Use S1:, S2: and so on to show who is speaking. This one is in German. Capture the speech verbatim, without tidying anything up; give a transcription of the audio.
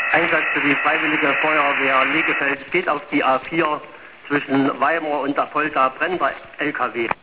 S1: Einsatz für die Freiwillige Feuerwehr Legefeld steht auf die A vier zwischen Weimar und der Fulda, brennt der L K W.